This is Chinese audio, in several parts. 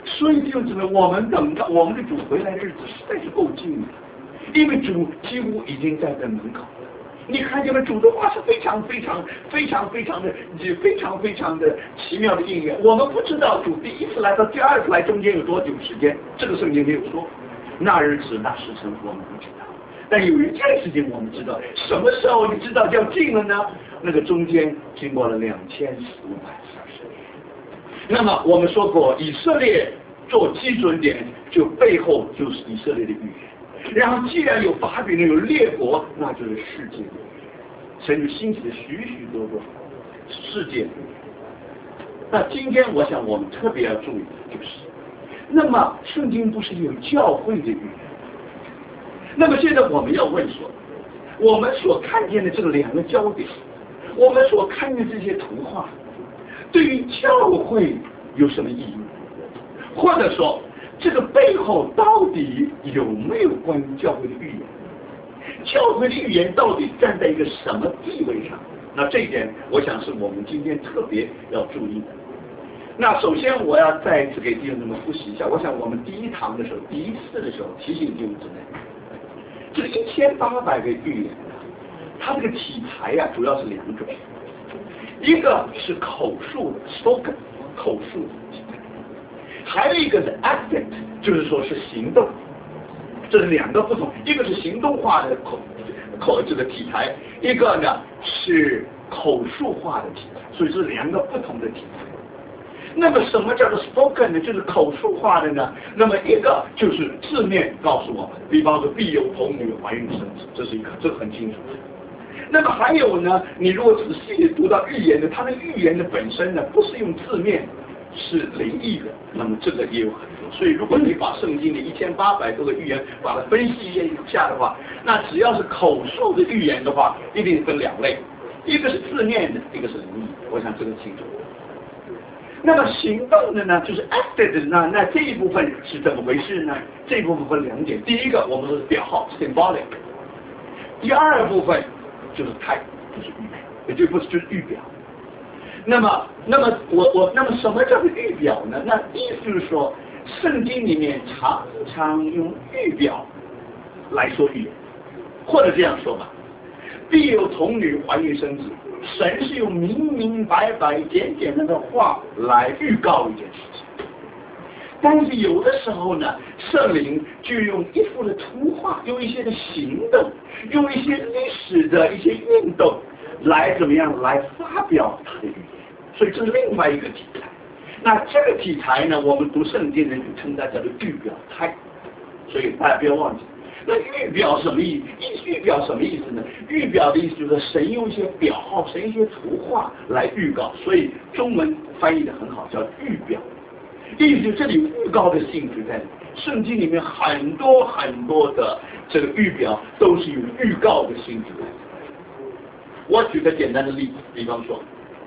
所以弟兄姊妹，我们等到我们的主回来的日子实在是够近的，因为主几乎已经在门口。你看见了主的话是非常的奇妙的应验。我们不知道主第一次来到第二次来中间有多久时间，这个圣经没有说。那日子那时辰我们不知道，但有一件事情我们知道，什么时候你知道叫近了呢？那个中间经过了2540年。那么我们说过，以色列做基准点，就背后就是以色列的预言。然后既然有巴比伦有列国，那就是世界，神就兴起了许许多多世界。那今天我想我们特别要注意的就是，那么圣经不是有教会的预言？那么现在我们要问说，我们所看见的这两个焦点，我们所看见这些图画，对于教会有什么意义？或者说这个背后到底有没有关于教会的预言？教会的预言到底站在一个什么地位上？那这一点我想是我们今天特别要注意的。那首先我要再次给弟兄们复习一下，我想我们第一堂的时候，第一次的时候提醒弟兄姊妹，这个1800个预言，它这个题材啊主要是两种，一个是口述的 spoken 口述的题材，还有一个是 acted， 就是说是行动，这是两个不同，一个是行动化的这个题材，一个呢是口述化的题材，所以是两个不同的题材。那么什么叫做 spoken 呢？就是口述化的呢。那么一个就是字面告诉我们，比方说必有童女怀孕生子，这是一个，这很清楚。那么还有呢，你如果仔细地读到预言的，它的预言的本身呢，不是用字面，是灵异的。那么这个也有很多。所以如果你把圣经的1800多个预言把它分析一下的话，那只要是口述的预言的话，一定分两类，一个是字面的，一个是灵异的。我想这个清楚。那么行动的呢，就是 acted 的呢，那这一部分是怎么回事呢？这一部分分两点，第一个我们是表号 symbolic， 第二部分就是type， 就是预表，也就是预表。那么什么叫做预表呢？那意思就是说，圣经里面常常用预表来说预言，或者这样说吧，必有童女怀孕生子。神是用明明白白简简单的话来预告一件事情，但是有的时候呢，圣灵就用一幅的图画，用一些的行动，用一些历史的一些运动来怎么样来发表他的预言，所以这是另外一个题材。那这个题材呢，我们读圣经人就称它叫做预表态，所以大家不要忘记。那预表什么意思？预表什么意思呢？预表的意思就是神用一些表号，神用一些图画来预告，所以中文翻译的很好，叫预表。意思就是这里预告的性质在里面。圣经里面很多很多的这个预表都是有预告的性质在里面。我举个简单的例子，比方说，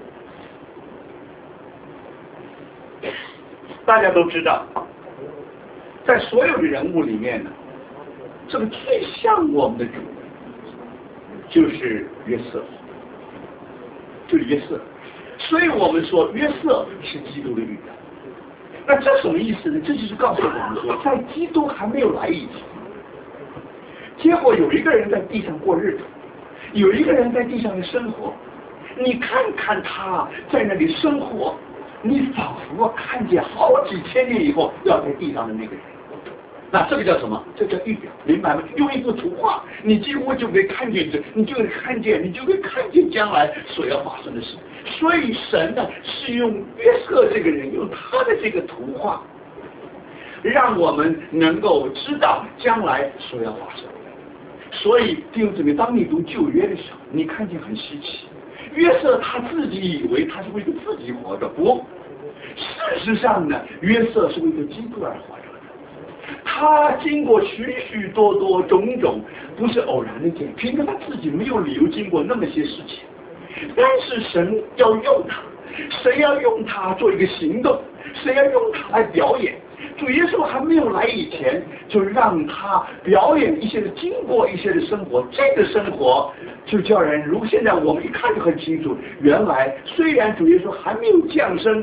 大家都知道，在所有的人物里面呢，这个最像我们的主就是约瑟，就是约瑟。所以我们说约瑟是基督的预表。那这什么意思呢？这就是告诉我们说，在基督还没有来以前，结果有一个人在地上过日子，有一个人在地上的生活，你看看他在那里生活，你仿佛看见好几千年以后要在地上的那个人。那这个叫什么？这叫预表，明白吗？用一幅图画，你几乎就可以看见你就可以看见将来所要发生的事。所以神呢是用约瑟这个人，用他的这个图画，让我们能够知道将来所要发生的。所以弟兄姊妹，当你读旧约的时候，你看见很稀奇，约瑟他自己以为他是为了自己活着，不，事实上呢，约瑟是为了基督而活着。他经过许许多多种种，不是偶然的件，凭着他自己没有理由经过那么些事情，但是神要用他，神要用他做一个行动，神要用他来表演。主耶稣还没有来以前，就让他表演一些的经过一些的生活，这个生活就叫人，如现在我们一看就很清楚，原来虽然主耶稣还没有降生，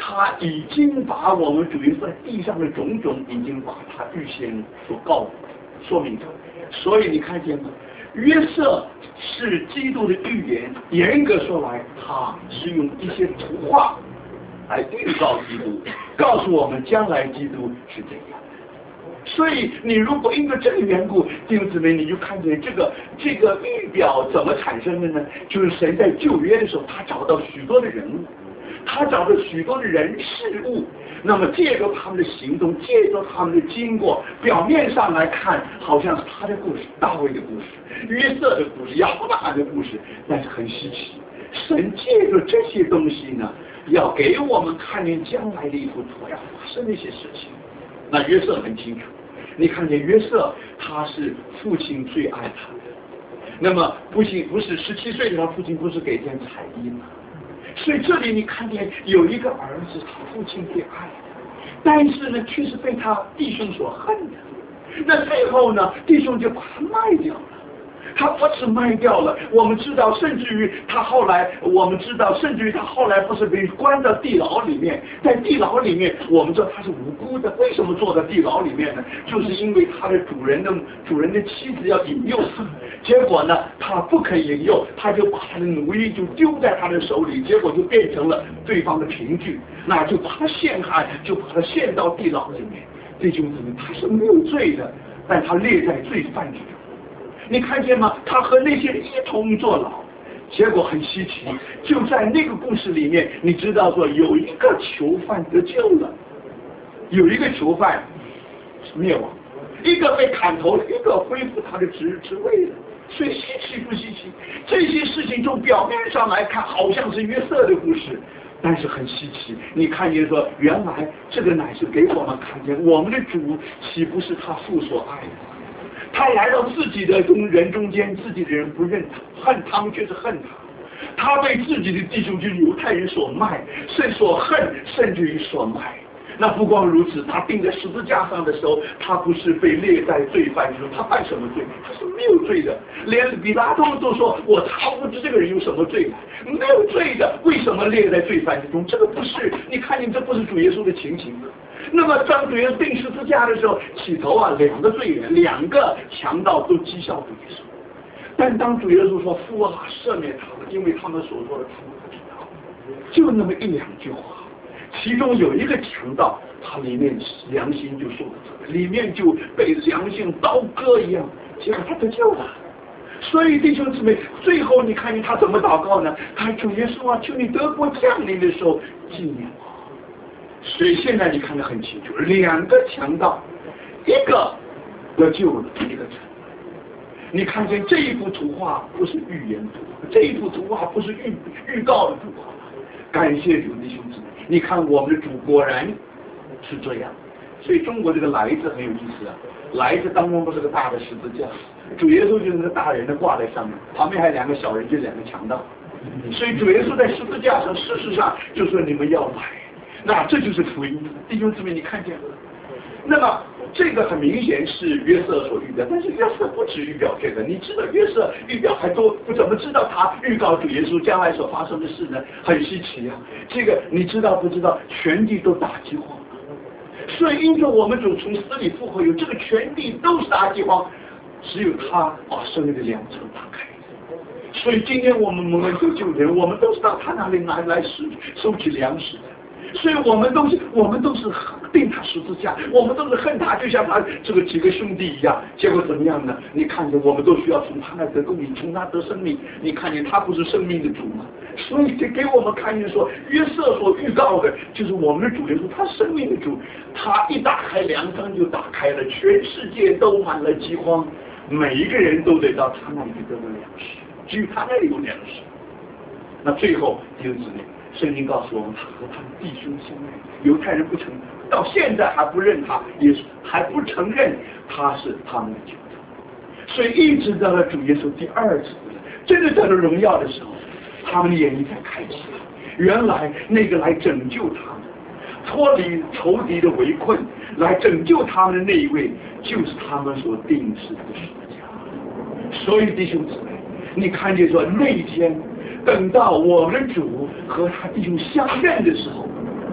他已经把我们主耶稣在地上的种种，已经把他预先所说明的。所以你看见吗？约瑟是基督的预言，严格说来，他是用一些图画来预告基督，告诉我们将来基督是怎样的。所以你如果因为这个缘故，弟兄姊妹，你就看见这个预表怎么产生的呢？就是神在旧约的时候，他找到许多的人物，他找到许多的人事物，那么借着他们的行动，借着他们的经过，表面上来看好像是他的故事，大卫的故事，约瑟的故事，亚伯拉罕的故事，但是很稀奇，神借着这些东西呢，要给我们看见将来的一幅图，要发生的一些事情。那约瑟很清楚，你看见约瑟，他是父亲最爱他的。那么不是17岁的时候，父亲不是给件彩衣吗？所以这里你看见有一个儿子，他父亲最爱的，但是呢，却是被他弟兄所恨的。那最后呢，弟兄就把他卖掉了。他不是卖掉了，我们知道，甚至于他后来不是被关到地牢里面，在地牢里面，我们知道他是无辜的。为什么坐在地牢里面呢？就是因为他的主人的妻子要引诱他，结果呢，他不肯引诱，他就把他的奴役就丢在他的手里，结果就变成了对方的凭据，那就把他陷害，就把他陷到地牢里面。弟兄姊妹，他是没有罪的，但他列在罪犯之中。你看见吗？他和那些人一同坐牢，结果很稀奇，就在那个故事里面，你知道说有一个囚犯得救了，有一个囚犯灭亡，一个被砍头了，一个恢复他的职位了。所以稀奇不稀奇？这些事情从表面上来看，好像是约瑟的故事，但是很稀奇。你看见说，原来这个乃是给我们看见，我们的主岂不是他父所爱的？他来到自己的人中间，自己的人不认他，恨他们却是恨他。他被自己的弟兄就是犹太人所卖，所恨，甚至于所卖。那不光如此，他钉在十字架上的时候，他不是被列在罪犯之中，他犯什么罪？他是没有罪的。连比拉多都说，我查不知这个人有什么罪来，没有罪的，为什么列在罪犯之中？这个不是，你看见这不是主耶稣的情形吗？那么当主耶稣钉十字架的时候，起头两个罪人，两个强盗都讥笑主耶稣。但当主耶稣说父啊，赦免他们，因为他们所做的他们不知道，就那么一两句话，其中有一个强盗，他里面良心就受了责，里面就被良心刀割一样，结果他得救了。所以弟兄姊妹，最后你看见他怎么祷告呢？他主耶稣啊，求你得国降临的时候纪念我。所以现在你看得很清楚，两个强盗，一个得救了，一个成。你看见这一幅图画不是预言图画，这一幅图画不是预告的图画。感谢主弟兄姊妹，你看我们的主果然是这样。所以中国这个来字很有意思啊，来字当中不是个大的十字架，主耶稣就是个大人的挂在上面，旁边还有两个小人，就两个强盗。所以主耶稣在十字架上，事实上就说你们要来。那这就是福音，弟兄姊妹，你看见了？那么这个很明显是约瑟所预表，但是约瑟不止预表这个，你知道约瑟预表还多，不怎么知道他预告主耶稣将来所发生的事呢？很稀奇啊！这个你知道不知道？全地都大饥荒，所以因着我们主从死里复活，有这个全地都是大饥荒，只有他把生命的粮城打开。所以今天我们蒙恩得救的人，我们都是到他那里来收取粮食的。所以我们都是钉他十字架，我们都是恨他，就像他这个几个兄弟一样。结果怎么样呢？你看见我们都需要从他那得公义，从他得生命。你看见他不是生命的主吗？所以给我们看见说，约瑟所预告的就是我们的主耶稣，他生命的主。他一打开粮仓就打开了，全世界都满了饥荒，每一个人都得到他那里得到粮食，只有他那里有粮食。那最后弟兄姊妹，圣经告诉我们，他和他的弟兄相爱。犹太人不承认，到现在还不认他，也还不承认他是他们的救主。所以一直到了主耶稣第二次真的得了荣耀的时候，他们的眼睛才开启了。原来那个来拯救他们、脱离仇敌的围困、来拯救他们的那一位，就是他们所定制的十字架。所以弟兄姊妹，你看见说那一天，等到我们的主和他弟兄相认的时候，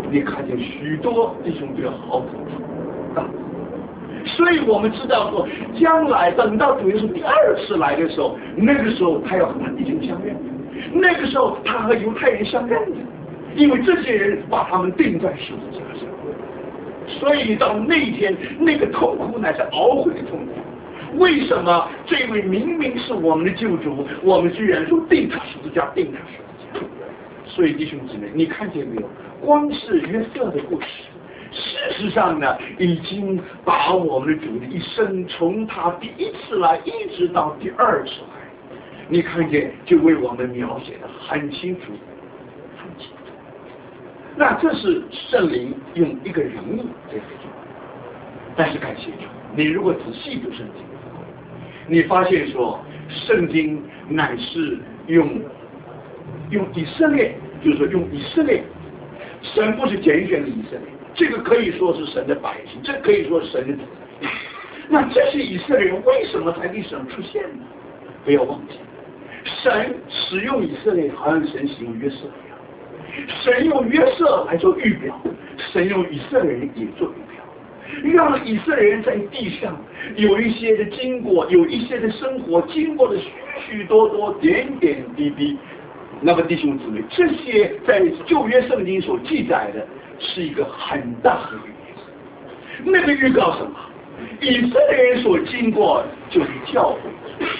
你看见许多弟兄都要好苦啊。所以我们知道说，将来等到主耶稣第二次来的时候，那个时候他要和弟兄相认，那个时候他和犹太人相认的，因为这些人把他们钉在十字架上。所以到那一天，那个痛苦乃是懊悔的痛苦。为什么这位明明是我们的救主，我们居然说钉他十字架，钉他十字架？所以弟兄姊妹，你看见没有？光是约瑟的故事，事实上呢，已经把我们的主的一生，从他第一次来一直到第二次来，你看见就为我们描写的很清楚，很清楚。那这是圣灵用一个人物这样做，但是感谢主，你如果仔细读圣经，你发现说圣经乃是用以色列，就是说用以色列，神不是拣选的以色列，这个可以说是神的百姓，这可以说是神的子民。那这些以色列人为什么在历史上出现呢？不要忘记，神使用以色列，好像神使用约瑟一样。神用约瑟来做预表，神用以色列人也做预表，让以色列人在地上有一些的经过，有一些的生活，经过的许许多多点点滴滴。那么弟兄姊妹，这些在旧约圣经所记载的是一个很大的预言。那个预告什么？以色列人所经过就是教会。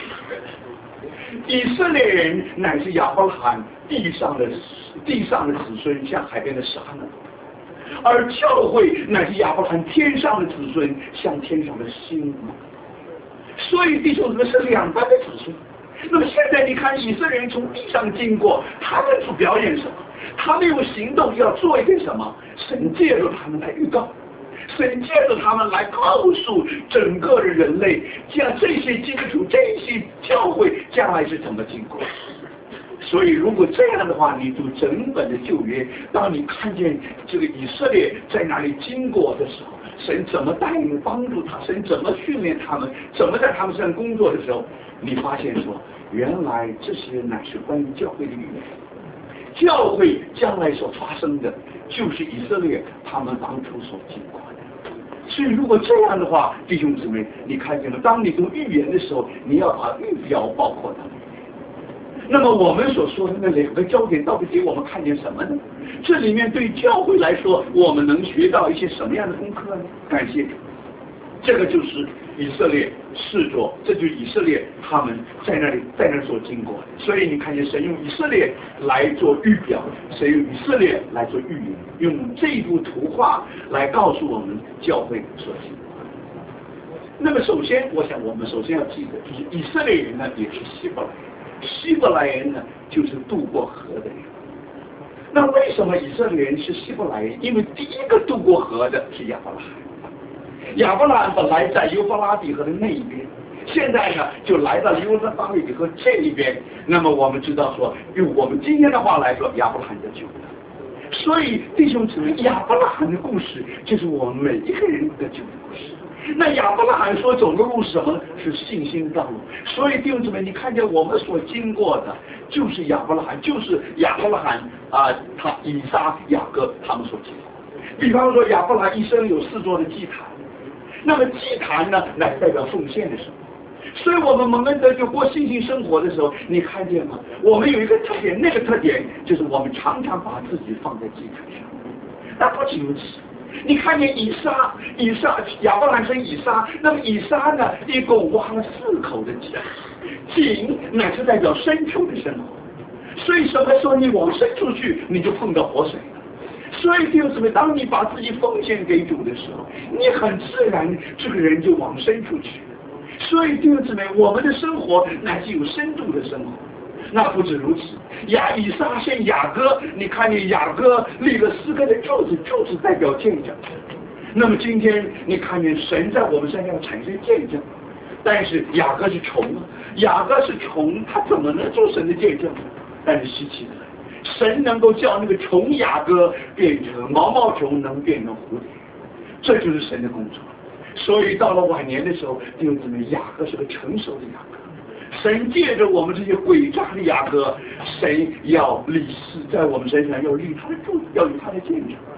以色列人乃是亚伯拉罕地上的子孙，像海边的沙呢；而教会乃是亚伯拉罕天上的子孙，像天上的星。所以弟兄姊妹是两般的子孙。那么现在你看以色列人从地上经过，他们所表演什么？他们用行动要做一点什么？神借着他们来预告，神借着他们来告诉整个的人类，像这些基督徒、这些教会将来是怎么经过。所以如果这样的话，你读整本的旧约，当你看见这个以色列在哪里经过的时候，神怎么带领帮助他，神怎么训练他们，怎么在他们身上工作的时候，你发现说，原来这些乃是关于教会的预言。教会将来所发生的，就是以色列他们当初所经过的。所以如果这样的话，弟兄姊妹，你看见了，当你读预言的时候，你要把预表包括它。那么我们所说的那两个焦点，到底给我们看见什么呢？这里面对教会来说，我们能学到一些什么样的功课呢？感谢主，这个就是以色列视作，这就是以色列他们在那所经过的。所以你看见神用以色列来做预表，神用以色列来做预言，用这幅图画来告诉我们教会所经过的。那么首先，我想我们首先要记得，就是以色列人呢也是希伯来人。希伯来人呢，就是渡过河的人。那为什么以色列人是希伯来人？因为第一个渡过河的是亚伯拉罕。亚伯拉罕本来在幼发拉底河的那一边，现在呢就来到幼发拉底河这一边。那么我们知道说，用我们今天的话来说，亚伯拉罕的救了。所以弟兄姊妹，亚伯拉罕的故事就是我们每一个人的救的故事。那亚伯拉罕所走的路是什么呢？是信心道路。所以弟兄姊妹，你看见我们所经过的，就是亚伯拉罕他以撒、雅各他们所经过。比方说亚伯拉罕一生有4座的祭坛，那么祭坛呢，来代表奉献的生活。所以我们蒙恩得救过信心生活的时候，你看见吗？我们有一个特点，那个特点就是我们常常把自己放在祭坛上。那不仅如此，你看见以撒亚伯拉罕生以撒，那么以撒呢，一共挖了4口的井，井乃是代表深处的生活。所以什么时候你往深处去，你就碰到活水了。所以弟兄姊妹，当你把自己奉献给主的时候，你很自然这个人就往深处去。所以弟兄姊妹，我们的生活乃是有深度的生活。那不止如此，以撒生雅各，你看见雅各立了4根的柱子，柱子代表见证。那么今天你看见神在我们身上产生见证，但是雅各是虫，他怎么能做神的见证？但是稀奇的，神能够叫那个虫雅各变成毛毛虫，能变成蝴蝶，这就是神的工作。所以到了晚年的时候，弟兄姊妹，雅各是个成熟的雅各。神借着我们这些诡诈的雅各，神要立誓在我们身上，要立他的柱子，要立他的见证。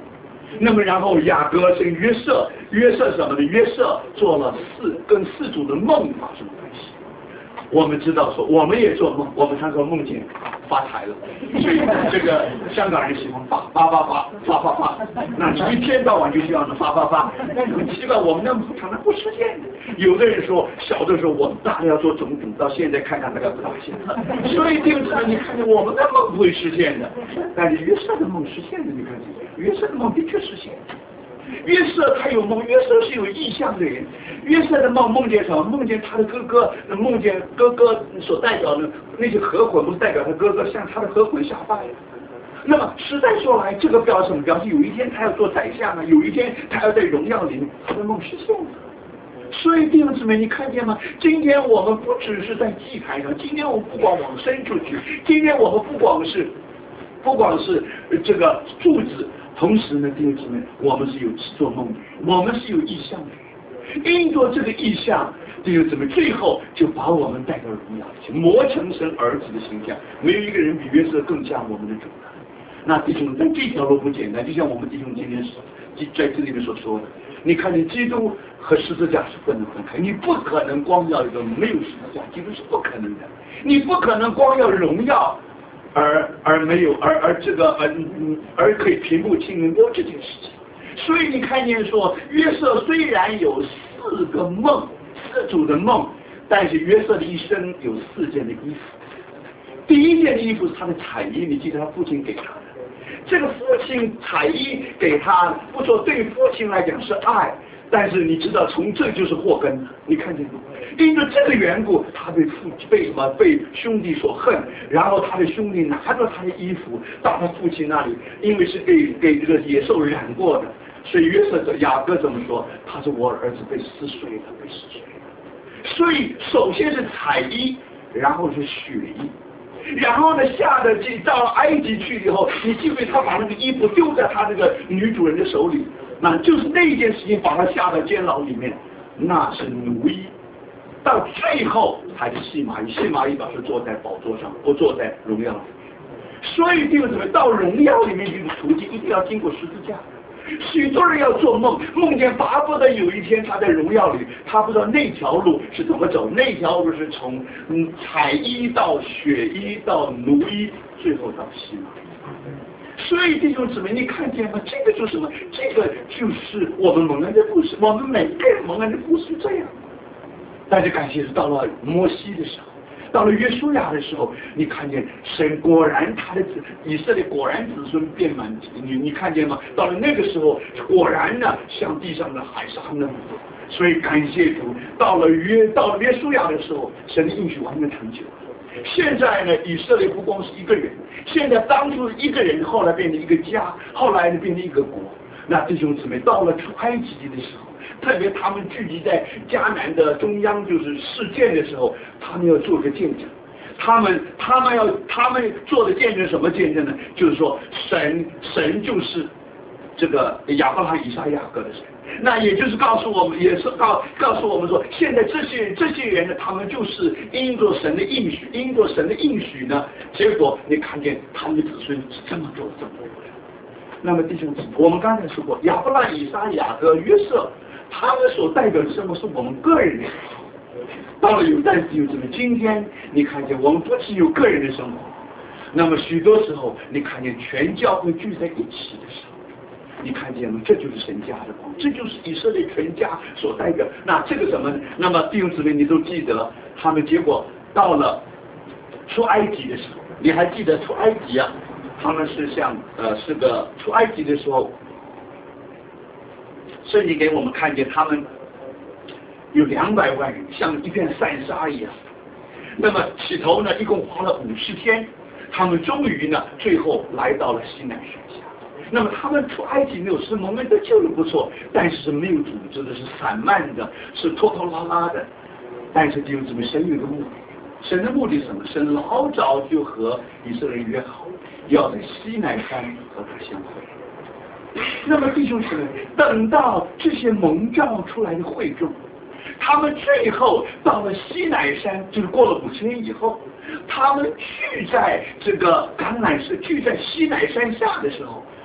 那么然后雅各生约瑟，约瑟什么呢？约瑟做了跟四主的梦发生关系。我们知道说，我们也做梦，我们常说梦见发财了，所以这个香港人喜欢发，那你一天到晚就需要能发，那很奇怪，我们的梦常常不实现的。有的人说，小的时候我大概要做总统，到现在看看那个不大现实。所以这个你看见我们的梦不会实现的，但是约瑟的梦实现的，你看见约瑟的梦的确实现。约瑟他有梦，约瑟是有意象的人。约瑟的梦见什么？梦见他的哥哥，梦见哥哥所代表的那些合混，不是代表他哥哥向他的合混下拜。那么实在说来，这个表示什么？表示有一天他要做宰相啊，有一天他要在荣耀里面，他的梦实现了。所以弟兄姊妹，你看见吗？今天我们不只是在祭坛上，今天我们不光往深处去，今天我们不光是这个柱子。同时呢，弟兄姊妹，我们是有做梦的人，我们是有意象的人。因着这个意象，弟兄姊妹，最后就把我们带到荣耀去，磨成神儿子的形象。没有一个人比约瑟更像我们的主了。那弟兄，但这条路不简单，就像我们弟兄今天在这里面所说的，你看见基督和十字架是不能分开，你不可能光要一个没有十字架，基督是不可能的。你不可能光要荣耀。而没有这个而可以平步青云，没有这件事情。所以你看见说，约瑟虽然有4个梦，4组的梦，但是约瑟的一生有4件的衣服。第一件的衣服是他的彩衣，你记得他父亲给他的。这个父亲彩衣给他，不说对父亲来讲是爱，但是你知道，从这就是祸根。你看见吗？因着这个缘故，他被兄弟所恨，然后他的兄弟拿着他的衣服到他父亲那里，因为是给这个野兽染过的，所以雅各怎么说？他说我儿子被撕碎了，被撕碎了。所以首先是彩衣，然后是血衣。然后呢，到了埃及去以后，你记不记得他把那个衣服丢在他那个女主人的手里？那就是那件事情把他下到监牢里面，那是奴役。到最后才是细麻衣，细麻衣表示坐在宝座上，不坐在荣耀里面。所以弟兄姊妹，到荣耀里面这个途径一定要经过十字架。许多人要做梦，梦见巴不得有一天他在荣耀里，他不知道那条路是怎么走，那条路是从彩衣到血衣到奴衣，最后到细麻衣。所以弟兄姊妹，你看见吗？这个就是什么？这个就是我们蒙恩的故事，我们每个人蒙恩的故事是这样。但是感谢是到了摩西的时候，到了约书亚的时候，你看见神果然以色列果然子孙遍满你看见吗？到了那个时候，果然呢像地上的海沙那么多。所以感谢主，到了约书亚的时候，神的应许完全成就了。现在呢，以色列不光是一个人，现在当初一个人，后来变成一个家，后来呢变成一个国。那弟兄姊妹，到了出埃及的时候，特别他们聚集在迦南的中央，就是事件的时候，他们要做个见证。他们做的见证什么见证呢？就是说神就是这个亚伯拉罕、以撒、雅各的神。那也就是告诉我们，也是告诉我们说，现在这些人呢，他们就是因着神的应许呢，结果你看见他们的子孙是这么多。那么弟兄姊妹，我们刚才说过，亚伯拉罕、以撒、雅各、约瑟，他们所代表的生活是我们个人的生活。到了有代弟兄姊妹，今天你看见我们不只有个人的生活，那么许多时候你看见全教会聚在一起的时候，你看见吗？这就是神家的光，这就是以色列全家所代表。那这个什么？那么弟兄姊妹，你都记得，他们结果到了出埃及的时候，你还记得出埃及啊？他们是出埃及的时候，圣经给我们看见他们有200万人，像一片散沙一样。那么起头呢，一共花了50天，他们终于呢，最后来到了西奈山下。那么他们出埃及没有是蒙恩得救的不错，但是是没有组织的，是散漫的，是拖拖拉拉的。但是弟兄姊妹，神有一个目的，神的目的是什么？神老早就和以色列人约好，要在西奈山和他相会。那么弟兄姊妹，等到这些蒙召出来的会众，他们最后到了西奈山，就是过了50年以后，他们聚在这个橄榄树，聚在西奈山下的时候，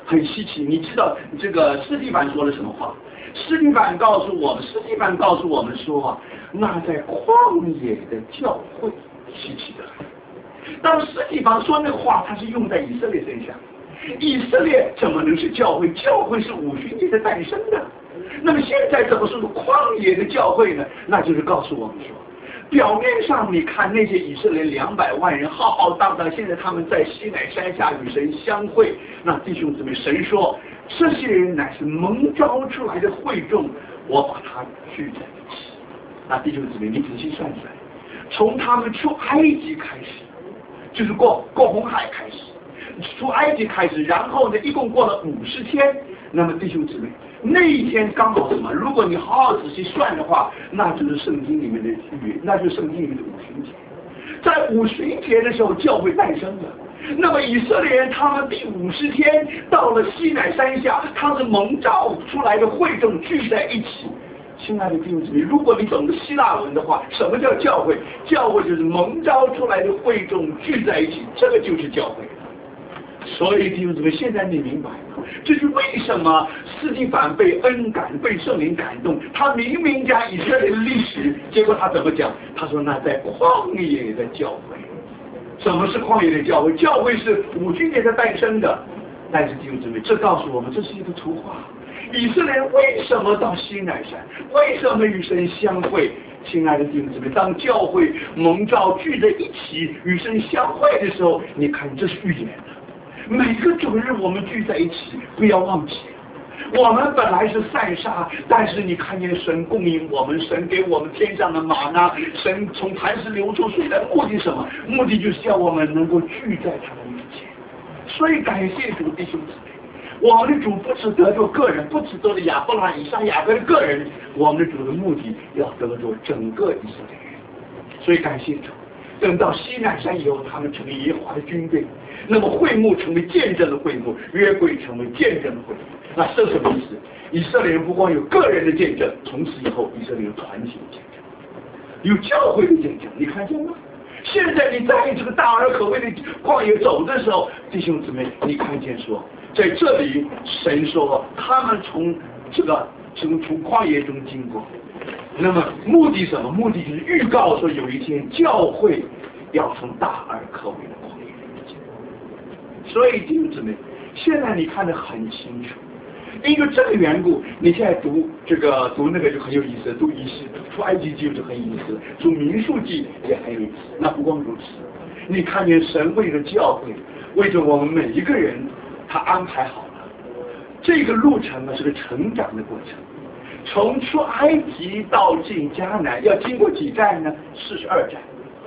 很稀奇。你知道这个司提反说了什么话？司提反告诉我们说，那在旷野的教会稀奇的很。当司提反说那个话，他是用在以色列身上。以色列怎么能是教会？教会是五旬节的诞生的。那么现在怎么是旷野的教会呢？那就是告诉我们说，表面上你看那些以色列200万人浩浩荡荡，现在他们在西乃山下与神相会。那弟兄姊妹，神说这些人乃是蒙召出来的会众，我把他聚在一起。那弟兄姊妹，你仔细算算，从他们出埃及开始，就是过红海开始，出埃及开始，然后呢，一共过了50天。那么弟兄姊妹，那一天刚好什么？如果你好好仔细算的话，那就是圣经里面的那就是圣经里面的五旬节。在五旬节的时候，教会诞生了。那么以色列人他们第50天到了西乃山下，他是蒙召出来的会众聚在一起。亲爱的弟兄姊妹，如果你懂得希腊文的话，什么叫教会？教会就是蒙召出来的会众聚在一起，这个就是教会。所以弟兄姊妹，现在你明白了，这是为什么司提反被恩感、被圣灵感动，他明明讲以色列的历史，结果他怎么讲？他说那在旷野的教会。什么是旷野的教会？教会是五旬节才诞生的。但是弟兄姊妹，这告诉我们，这是一个图画。以色列人为什么到西乃山？为什么与神相会？亲爱的弟兄姊妹，当教会蒙召聚在一起与神相会的时候，你看这是预言的。每个主日我们聚在一起，不要忘记，我们本来是散沙，但是你看见神供应我们，神给我们天上的玛纳，神从磐石流出水的目的是什么？目的就是叫我们能够聚在他的面前。所以感谢主，弟兄姊妹，我们的主不只得着个人，不只得着亚伯拉罕、以撒、雅各的个人，我们的主的目的要得着整个以色列人。所以感谢主，等到西乃山以后，他们成为耶和华的军队，那么会幕成为见证的会幕，约柜成为见证的会幕。那这什么意思？以色列人不光有个人的见证，从此以后以色列有团体的见证，有教会的见证。你看见吗？现在你在这个大而可畏的旷野走的时候，弟兄姊妹，你看见说，在这里神说他们从旷野中经过，那么目的什么？目的就是预告说有一天教会要从大而可畏的旷野中经过。所以弟兄姊妹，现在你看得很清楚。因为这个缘故，你现在读那个就很有意思，读仪式出埃及记就很有意思，读民数记也很有意思。那不光如此，你看见神为了教会，为着我们每一个人，他安排好了这个路程呢，是个成长的过程。从出埃及到进迦南要经过几站呢？42站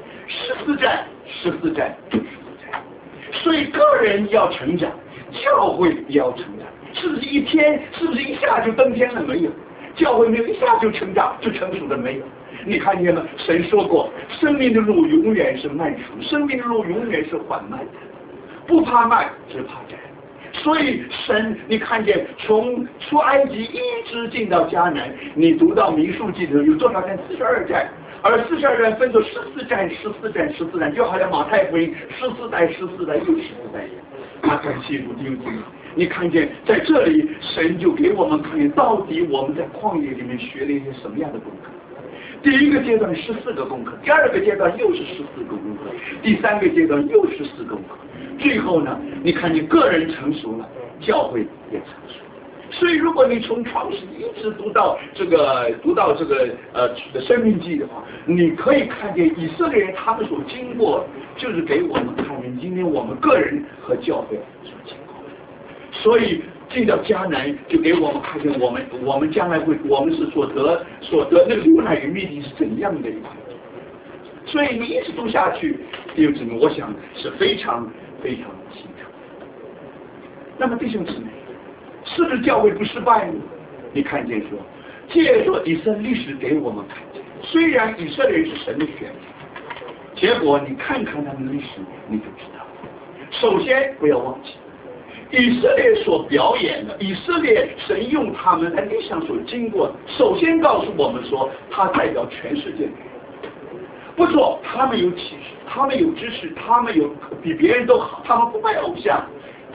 ，14站，14站，14站。所以个人要成长，教会也要成长。是不是一天？是不是一下就登天了？没有，教会没有一下就成长就成熟的没有。你看见了？神说过，生命的路永远是漫长，生命的路永远是缓慢的，不怕慢，只怕窄。所以神，你看见从出埃及一直进到迦南，你读到民数记的时候有多少站？42站，而42站分作14站、14站、14站，就好像马太福音14代、14代又14代一样。他感谢主弟兄姊妹，你看见在这里，神就给我们看见到底我们在旷野里面学了一些什么样的功课。第一个阶段14个功课，第二个阶段又是14个功课，第三个阶段又是14个功课，最后呢，你看见个人成熟了，教会也成熟。所以如果你从创始一直读到这个生命记的话，你可以看见以色列人他们所经过，就是给我们看见今天我们个人和教会所经过的。所以进到迦南，就给我们看见我们将来我们是所得那个流奶与蜜地是怎样的一块。所以你一直读下去，弟兄姊妹，我想是非常非常清楚。那么弟兄姊妹，是不是教会不失败呢？你看见说，借着以色列历史给我们看见，虽然以色列人是神的选择，结果你看看他们的历史，你就知道。首先不要忘记，以色列所表演的，以色列神用他们在地上所经过，首先告诉我们说，他代表全世界的人。不错，他们有启示，他们有知识，他们有比别人都好，他们不拜偶像，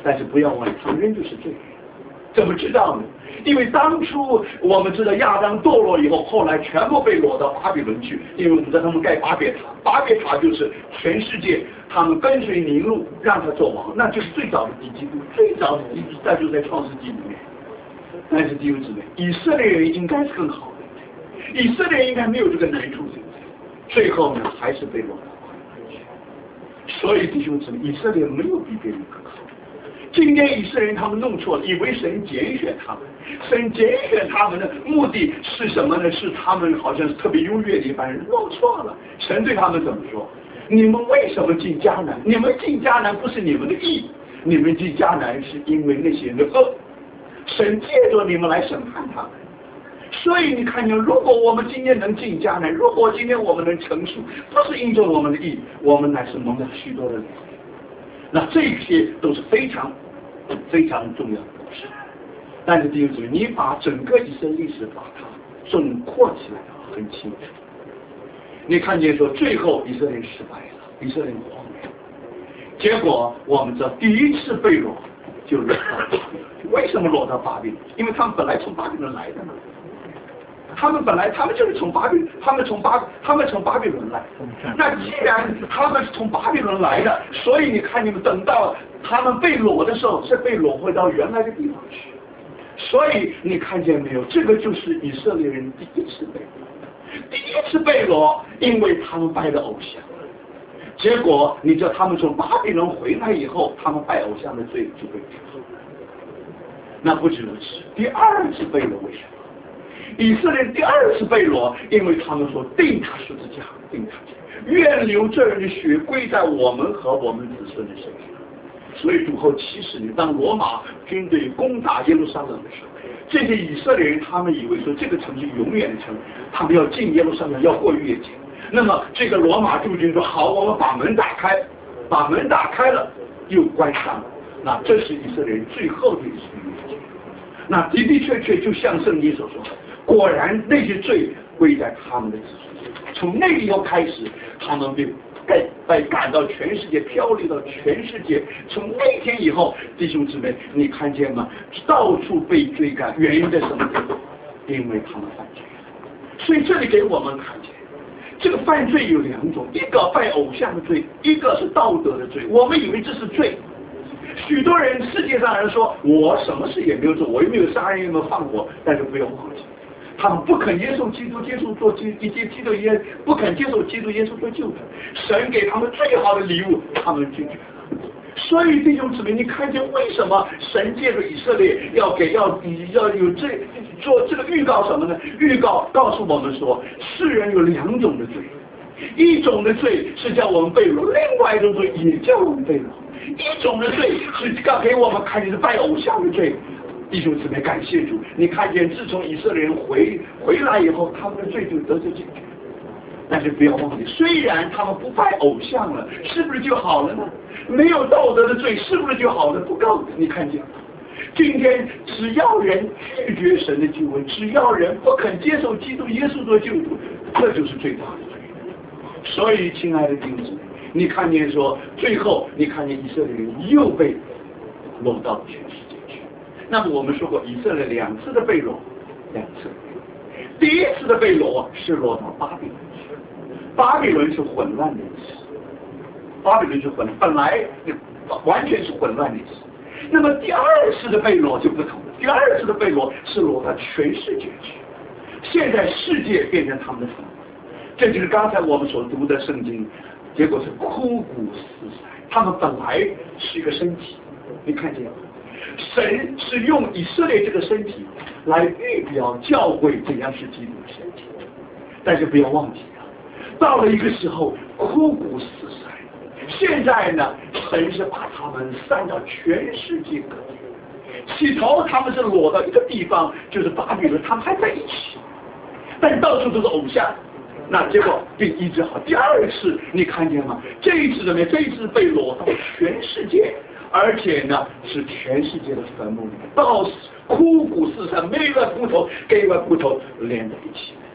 但是不要忘了，他们仍旧是罪人。怎么知道呢？因为当初我们知道亚当堕落以后，后来全部被掳到巴比伦去，因为我们知道他们盖巴别塔，巴别塔就是全世界他们跟随尼禄让他做王，那就是最早的敌基督，最早的敌基督，那就在创世纪里面。但是弟兄姊妹，以色列人应该是更好的，以色列人应该没有这个难处，对不对？最后呢，还是被掳到巴比伦去。所以弟兄姊妹，以色列没有比别人更好。今天以色列人他们弄错了，以为神拣选他们，神拣选他们的目的是什么呢？是他们好像是特别优越的一般人，弄错了。神对他们怎么说？你们为什么进迦南？你们进迦南不是你们的义，你们进迦南是因为那些人的恶。神借着你们来审判他们。所以你看见，如果我们今天能进迦南，如果今天我们能成熟，不是因着我们的义，我们乃是蒙了许多的怜。那这些都是非常非常重要的东西。但是弟兄姊妹，你把整个以色列历史把它总括起来很清楚。你看见说最后以色列失败了，以色列荒凉，结果我们知道第一次被掳就掳到巴比伦。为什么掳到巴比伦？因为他们本来从巴比伦来的嘛。他们就是从巴比伦来。那既然他们是从巴比伦来的，所以你看你们等到他们被掳的时候，是被掳回到原来的地方去。所以你看见没有？这个就是以色列人第一次被掳。第一次被掳，因为他们拜的偶像。结果你知道他们从巴比伦回来以后，他们拜偶像的罪就被治了。那不止如此，第二次被掳为什么？以色列第二次被掳，因为他们说定他十字架，定他，愿流这人的血归在我们和我们子孙的身上。所以主后70年，当罗马军队攻打耶路撒冷的时候，这些以色列人他们以为说这个城是永远的城，他们要进耶路撒冷，要过越节。那么这个罗马驻军说好，我们把门打开，把门打开了又关上了。那这是以色列人最后的一次越节。那的的确确就像圣经所说的，果然那些罪归在他们的子孙。从那以后开始，他们被赶到全世界，漂流到全世界。从那天以后，弟兄姊妹，你看见吗？到处被追赶，原因在什么地方？因为他们犯罪了。所以这里给我们看见，这个犯罪有两种，一个拜偶像的罪，一个是道德的罪。我们以为这是罪。许多人，世界上人说，我什么事也没有做，我又没有杀人，又没有放火，但是不要忘记，他们不肯接受基督，不肯接受基督耶稣做救主，神给他们最好的礼物，他们拒绝了。所以弟兄姊妹，你看见为什么神借着以色列要有做这个预告什么呢？预告告诉我们说，世人有两种的罪，一种的罪是叫我们被掳，另外一种罪也叫我们被掳。一种的罪是给我们看见是拜偶像的罪。弟兄姊妹，感谢主，你看见自从以色列人回来以后，他们的罪就得到解决。但是不要忘记，虽然他们不拜偶像了，是不是就好了呢？没有道德的罪，是不是就好了？不够。你看见今天只要人拒绝神的救恩，只要人不肯接受基督耶稣做救主，这就是最大的罪。所以亲爱的弟兄姊妹，你看见说，最后你看见以色列人又被掳到全世界去。那么我们说过，以色列两次的被掳，第一次的被掳是掳到巴比伦去，巴比伦是混乱的意思，巴比伦是混乱，本来完全是混乱的意思。那么第二次的被掳就不同了，第二次的被掳是掳到全世界去，现在世界变成他们的坟，这就是刚才我们所读的圣经。结果是枯骨死晒，他们本来是一个身体，你看见吗？神是用以色列这个身体来预表教会怎样是基督的身体，但是不要忘记了，到了一个时候枯骨死晒。现在呢，神是把他们散到全世界各地。起头他们是裸到一个地方，就是巴比伦，他们还在一起，但到处都是偶像。那结果并医治好。第二次你看见吗？这一次被掳到全世界，而且呢是全世界的坟墓里面，到枯骨四散，每一块骨头跟一块骨头连在一起。